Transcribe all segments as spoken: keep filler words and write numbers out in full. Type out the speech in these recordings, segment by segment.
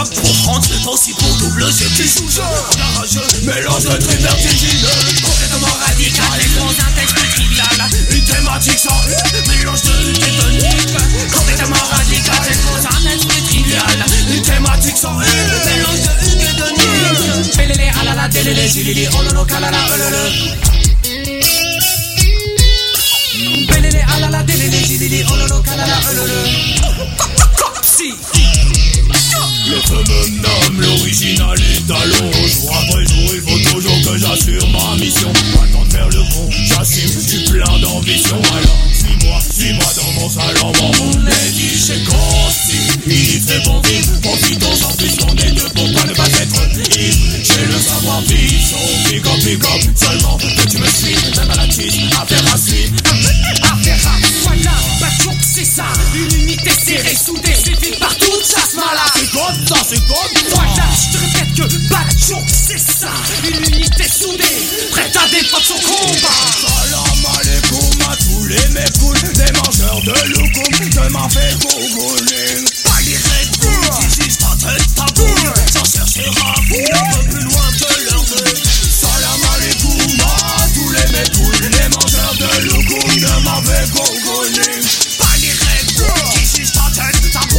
pas pour prendre, c'est pas aussi pour double, c'est qui sous jeu. Garageux, mélange de trucs vertigineux, complètement radical, et dans un texte trivial. Une thématique sans mélange de tétonique, complètement radical, et dans un texte trivial. Une thématique sans mélange de tétonique. Pélélé, alala, délélé, zilili, ololo, kalala, ololo. Belele alala delele jilili ololo kalala ololo. Si. Le fameux nomme l'original étalon. Jour après jour, il faut toujours que j'assure ma mission. Pas le temps de faire le con, j'assume, j'suis plein d'ambition. Alors, suis-moi, suis-moi dans mon salon. On est dit chez Consti, il fait bon vivre. Profitons-en puisqu'on est deux, pourquoi ne pas être ivre. J'ai le savoir-vivre, son pick up, pick up. Seulement que tu me suis, même à la tisse, affaire à suivre. Affaire à voilà, Batchouk c'est ça. Une unité serrée, soudée, c'est vite partout, chasse malade. C'est comme ça, c'est comme ça. Voilà, je te répète que Batchouk c'est ça. Une unité soudée, prête à défendre son combat. Salam alaikum à tous les mécouls, des mangeurs de loukoum, de ma fait gougouling. Pas les Red Bull, qui jugent ta tête, ta boule, sans chercher à fouiller un peu plus loin que leur vœu. Salam alaikum à tous les mécouls, les mangeurs de loukoum, de ma fait gougouling. Pas les Red Bull, qui jugent ta tête, ta boule.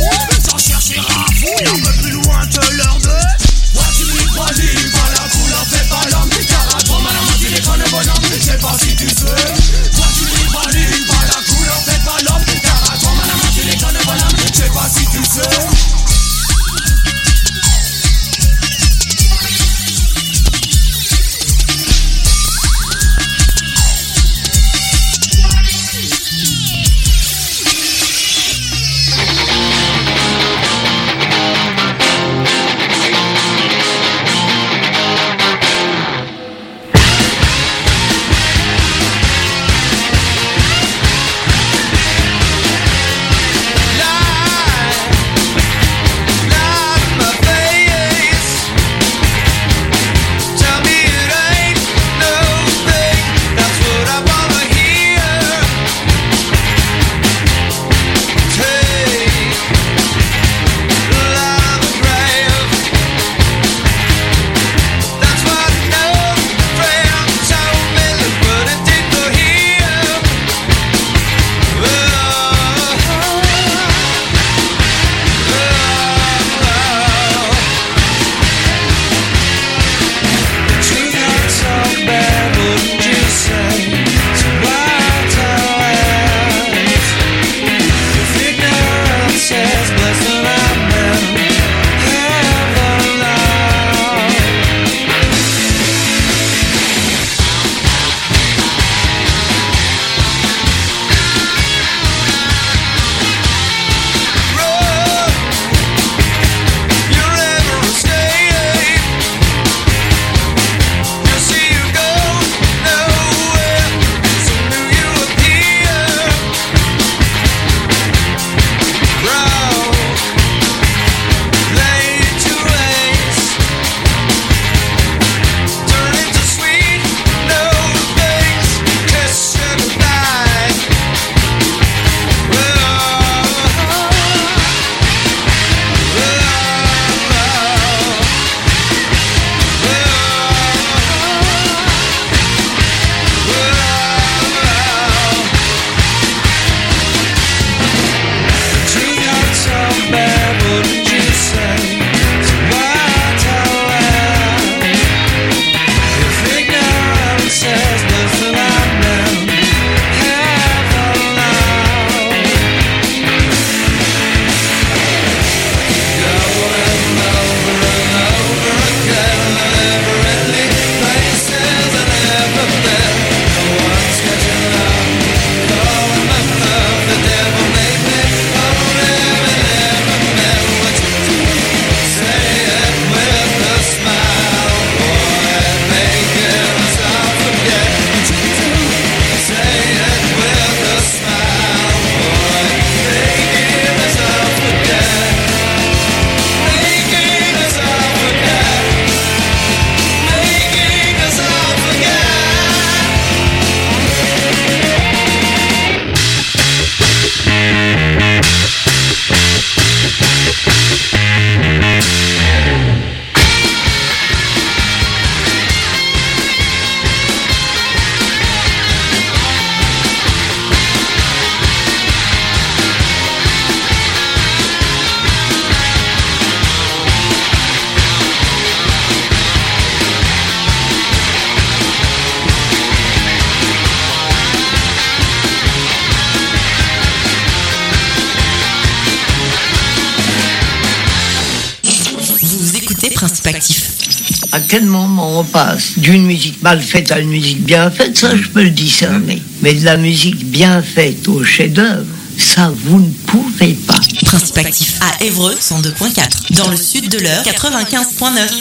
À quel moment on passe d'une musique mal faite à une musique bien faite, ça je peux le discerner. Mais de la musique bien faite au chef-d'œuvre, ça vous ne pouvez pas. Principe actif à Évreux cent deux virgule quatre. Dans le sud de l'Eure quatre-vingt-quinze virgule neuf.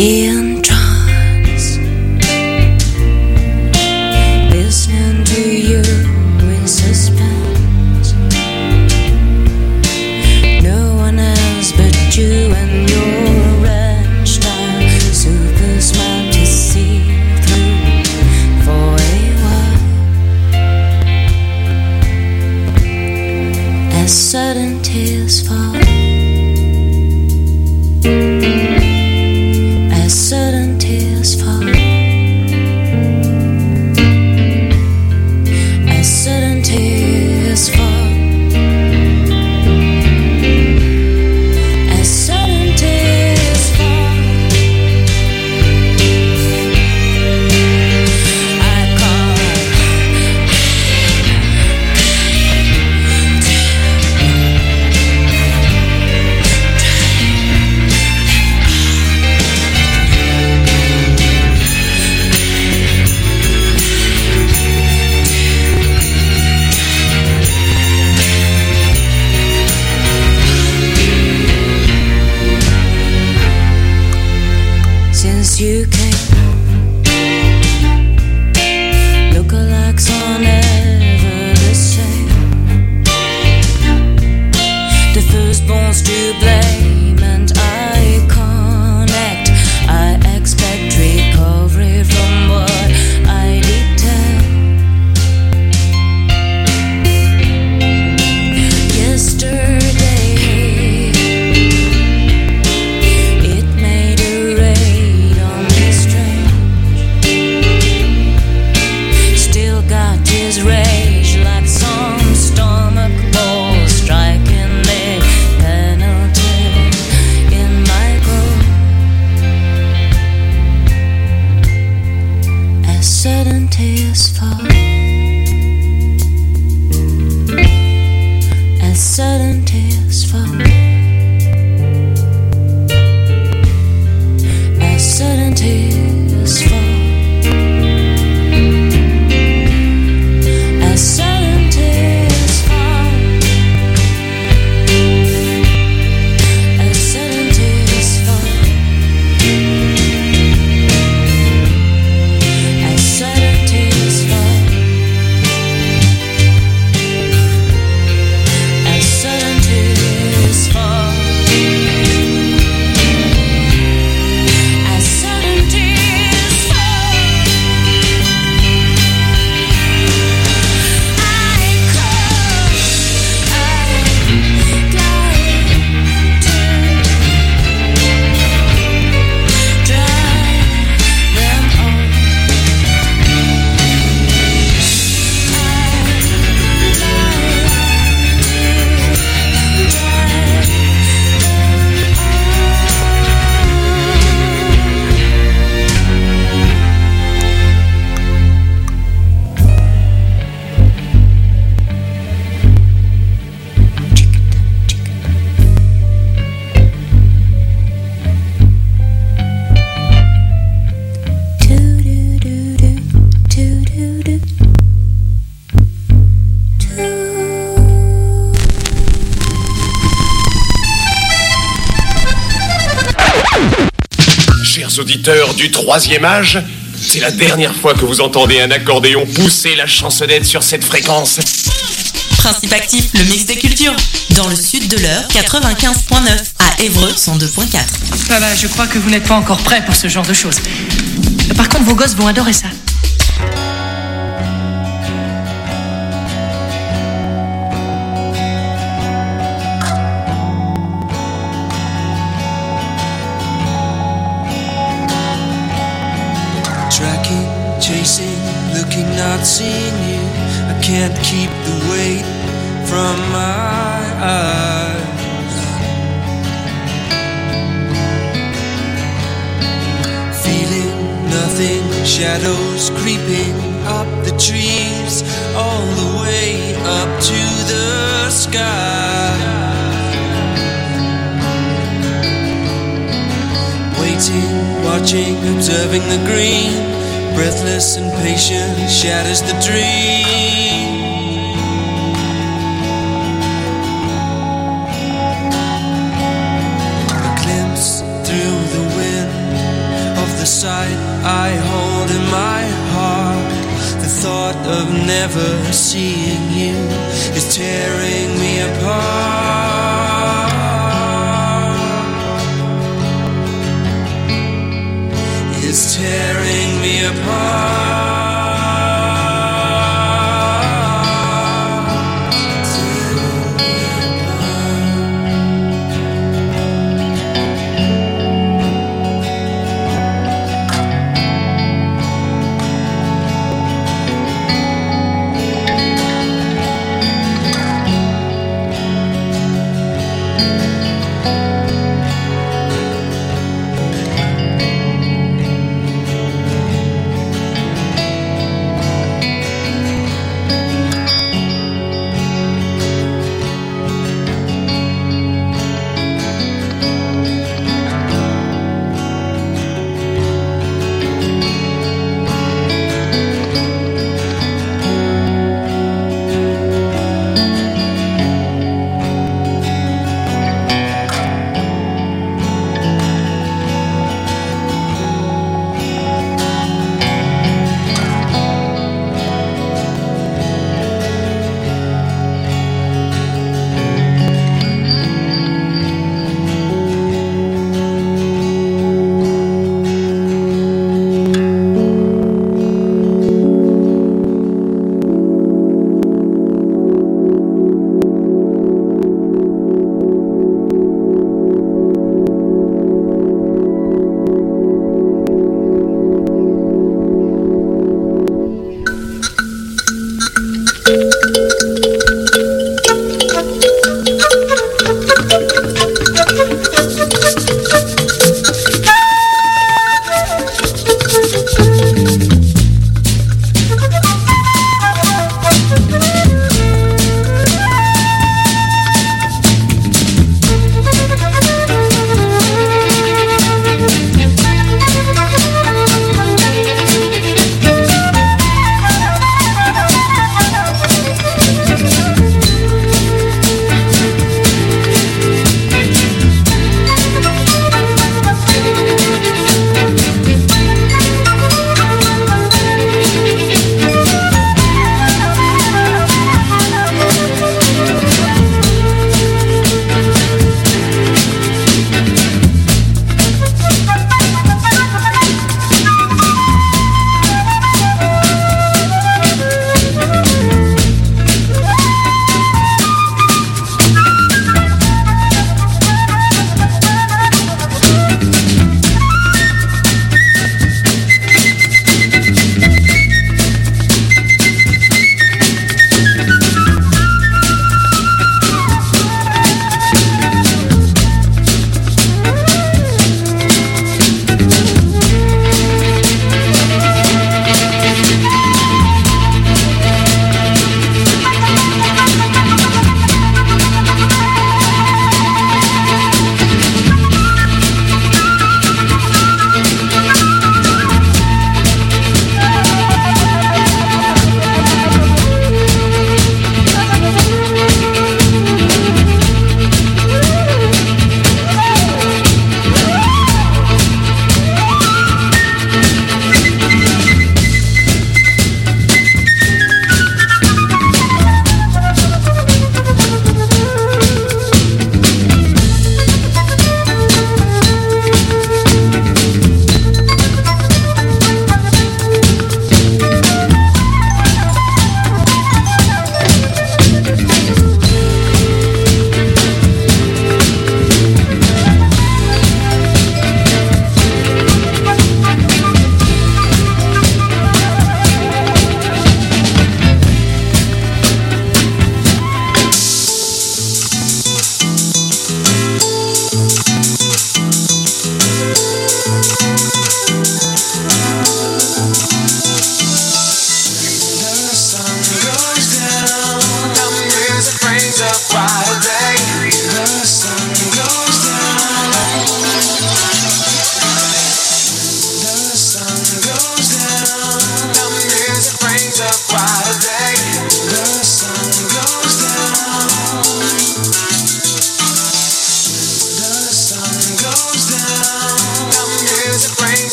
in trance, listening to you in suspense. No one else but you and your red style, super smart to see through for a while. As sudden tears fall, as sudden tears fall, as sudden tears fall, as sudden tears fall. I call since you came, lookalikes are never the same. The firstborn's to blame, and I connect. I expect recovery from what I did tell. Yesterday, it made a raid on me strange. Still got his rage like some stomach ball striking the penalty in my grove. As sudden tears fall, as sudden tears fall, as sudden tears fall, as sudden tears fall, as sudden tears fall, as sudden tears fall, as sudden tears fall, as sudden tears fall. I call, I glide to dry them all. Chers auditeurs du troisième âge, c'est la dernière fois que vous entendez un accordéon pousser la chansonnette sur cette fréquence. Principe actif, le mix des cultures. Dans le sud de l'heure, quatre-vingt-quinze virgule neuf. À Évreux, cent deux virgule quatre. Voilà, je crois que vous n'êtes pas encore prêts pour ce genre de choses. Par contre, vos gosses vont adorer ça. Tracking, chasing, looking, not seeing you. I can't keep the weight from my eyes. Feeling nothing, shadows creeping up the trees, all the way up to the sky. Waiting, watching, observing the green, breathless and patient, shatters the dream. A glimpse through the wind, I hold in my heart. The thought of never seeing you is tearing me apart. It's tearing me apart.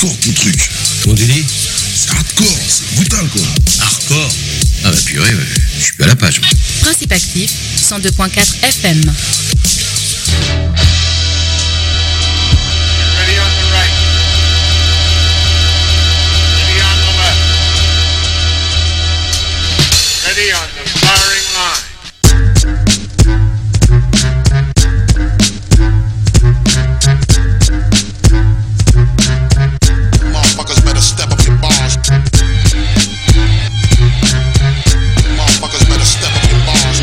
hardcore ton truc. Comment tu dis? C'est hardcore, c'est brutal quoi. Hardcore? Ah bah purée, ouais, je suis plus à la page moi. Principe actif, cent deux point quatre F M. Ready on the right. Ready on the left. Ready on the firing line. Motherfuckers better step up your bars. Motherfuckers better step up your bars.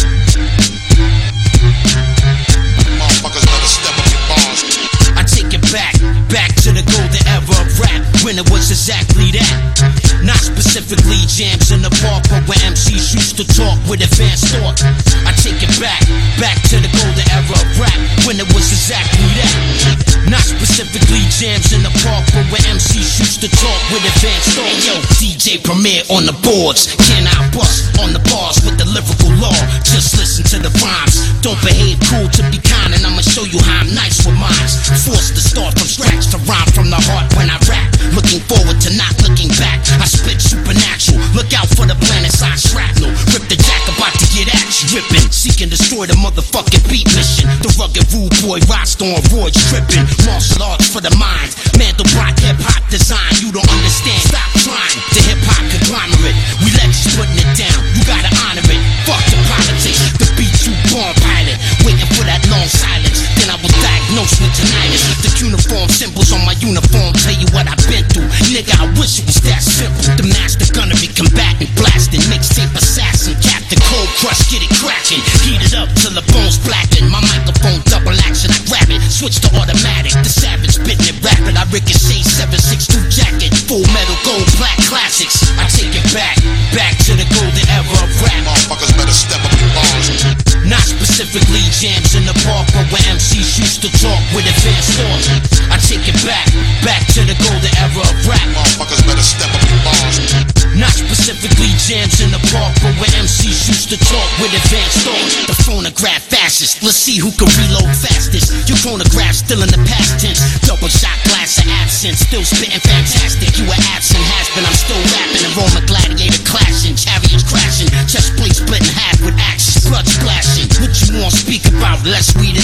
Motherfuckers better step up your bars. I take it back, back to the golden era of rap, when it was exactly that. Not specifically jams in the park, but where M Cs used to talk with advanced thought. I take it back, back to the golden era of rap, when it was exactly that. Not specifically jams in the park, but where M Cs used to talk with advanced thought. Hey yo, D J Premier on the boards, can I bust on the bars with the lyrical law? Just listen to the rhymes, don't behave cool to be kind, and I'ma show you how I'm nice with mines. Forced to start from scratch, to rhyme from the heart when I rap. Looking forward to not looking back, I spit supernatural, look out for the planet side shrapnel. Rip the jack, about to get at you. Ripping, seek and destroy the motherfucking beat mission. The rugged rude boy, Roston, Roy tripping. Martial arts for the mind, Mandelbrot hip hop design. You don't understand, stop trying. The hip hop conglomerate, we legends putting it down, you gotta honor it. Fuck the politics, the beat you born pilot. Waiting for that long silence, then I was diagnosed with tinnitus. The uniform symbols on my uniform tell you what I've been through. Nigga, I wish it was that simple. The master gunnery combatant, blasting, mixtape assassin, Captain Cold Crush, get it cracking. Heat it up till the bones blacken. My microphone double action, I grab it, switch to automatic. The savage spitting it rapid, I ricochet seven six two jacket, full metal gold black classics. I take it back, back to the golden era of rap. Motherfuckers better step up your bars. Not specifically jams in the park, but where M Cs used to talk with advanced thoughts. I take it back, back to the golden era of rap. Motherfuckers better step up your bars. Not specifically jams in the park, but where M Cs used to talk with advanced thoughts. The phonograph fascist, let's see who can reload fastest. Your phonograph still in the past tense. Double shot glass of absence, still spitting fantastic. You were absent, has been, I'm still rapping. And Roman gladiator clashing, chariots crashing, chest plate split in half with axes, blood splashing. What you want, speak about, let's read it